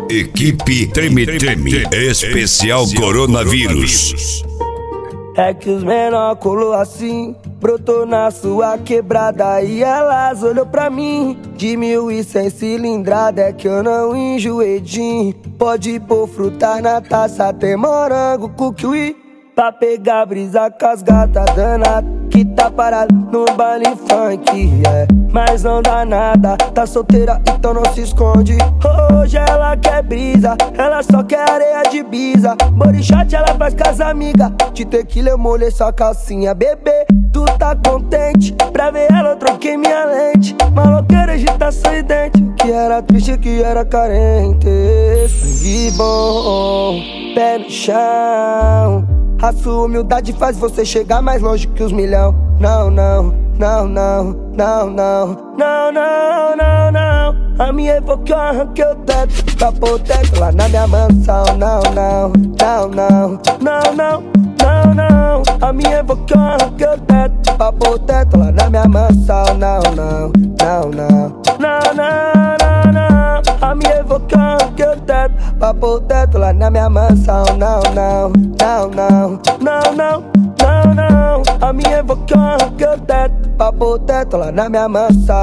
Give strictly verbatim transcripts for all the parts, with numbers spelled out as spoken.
Equipe Treme Treme, especial coronavírus. É que os menor colou assim, brotou na sua quebrada e elas olhou pra mim. De mil e cem cilindrada é que eu não enjoei de. Pode pôr fruta na taça, tem morango com kiwi, pra pegar brisa com as gatas danada que tá parado no baile funk, é. Mas não dá nada, tá solteira então não se esconde. Hoje ela quer brisa, ela só quer areia de bisa. Borichate ela faz com as amigas, de tequila eu molhei sua calcinha. Bebê, tu tá contente? Pra ver ela eu troquei minha lente. Maloqueira de tá sorridente, que era triste, que era carente. Sangue bom, pé no chão. A sua humildade faz você chegar mais longe que os milhão. Não, não, não, não, não, não, não, não, não, não. A minha evoque eu arranquei o teto pra pôr o teto lá na minha mansão. Não, não, não, não, não, não, não, não. A minha evoque eu arranquei o teto pra pôr o teto lá na minha mansão. Não, não, não, não, não, não, não, não. A minha evoque eu arranquei o teto pra pôr o teto lá na minha mansão. Não, não, não, não, não, não, não, não. A minha evoque eu arranquei o teto pra pôr o teto lá na minha mansão.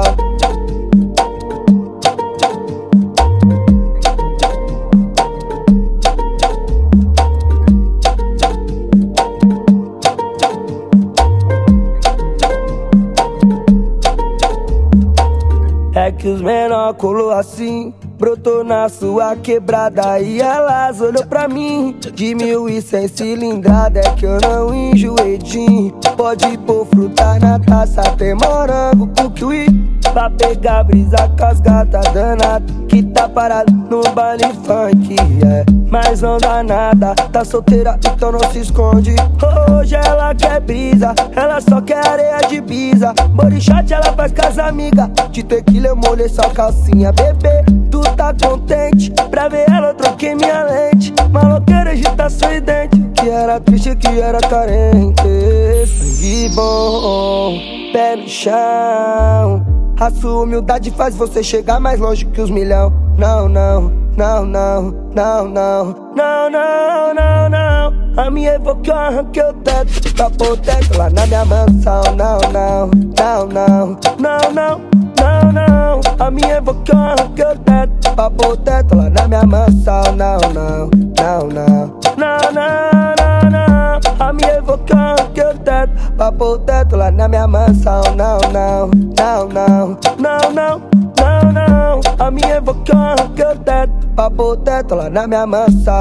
É que os menor colou assim, brotou na sua quebrada e elas olhou pra mim. De mil e cem cilindrada é que eu não enjoei de. Pode pôr fruta na taça, tem morango com kiwi, pra pegar brisa com as gatas danada que tá parado no baile funk, é. Mas não dá nada, tá solteira então não se esconde. Hoje ela quer brisa, ela só quer areia de bisa. Borichate ela faz com as amigas, de tequila eu molhei sua calcinha. Bebê, tu tá contente? Pra ver ela eu troquei minha lente. Maloqueira de tá sorridente, que era triste, que era carente. Sangue bom, pé no chão. A sua humildade faz você chegar mais longe que os milhão. Não, não, não, não, não, não, não, não, não, não. A minha evoque eu arranquei o teto pra pôr o teto lá na minha mansão. Não, não, não, não, não, não, não, não. A minha evoque eu arranquei o teto pra pôr o teto lá na minha mansão. Não, não, não, não, não, não, não, não. A minha evoque eu arranquei o teto pra pôr o teto lá na minha mansão. Não, não, não, não, não, não, não, não. A minha evoque eu arranquei o teto pra pôr o teto lá na minha mansão.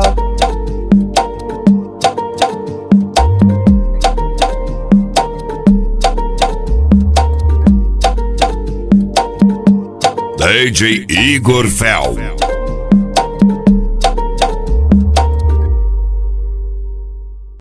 D J Igor Fel.